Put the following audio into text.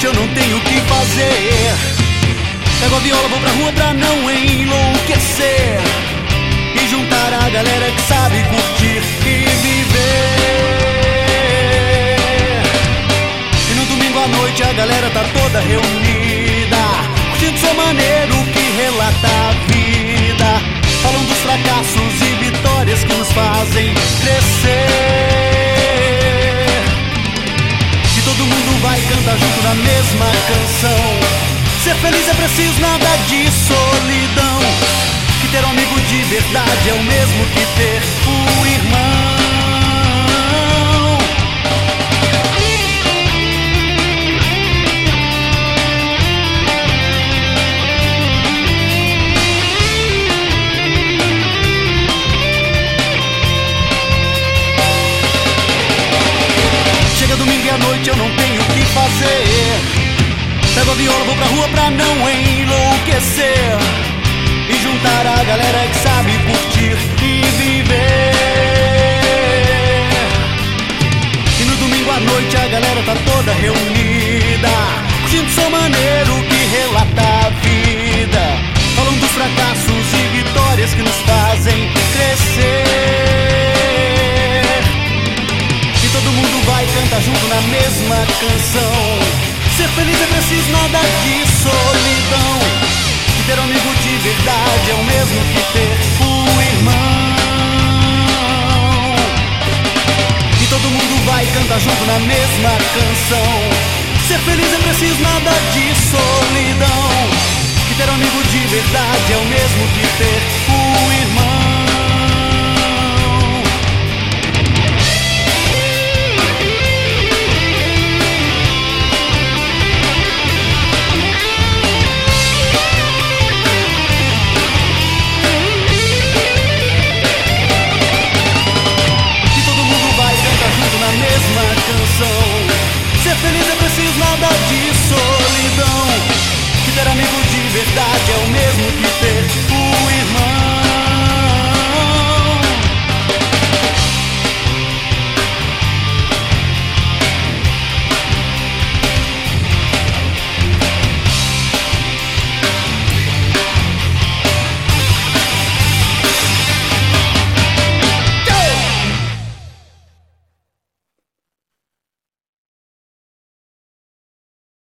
noite eu não tenho o que fazer. Pego a viola, vou pra rua pra não enlouquecer e juntar a galera que sabe curtir e viver. E no domingo à noite a galera tá toda reunida, curtindo seu maneiro que relata a vida, falam dos fracassos e vitórias que nos fazem crescer. E todo mundo vai cantar junto na mesma canção. Ser feliz é preciso, nada de solidão. Que ter um amigo de verdade é o mesmo que ter um irmão. Chega domingo e à noite eu não tenho o que fazer. Pego a viola, vou pra rua pra não enlouquecer e juntar a galera que sabe curtir e viver. E no domingo à noite a galera tá toda reunida, curtindo seu maneiro que relata a vida, falam dos fracassos e vitórias que nos fazem crescer. E todo mundo vai cantar junto na mesma canção. Ser feliz é preciso, nada de solidão. Que ter um amigo de verdade é o mesmo que ter um irmão. E todo mundo vai cantar junto na mesma canção. Ser feliz é preciso, nada de solidão. Que ter um amigo de verdade é o mesmo que ter um irmão.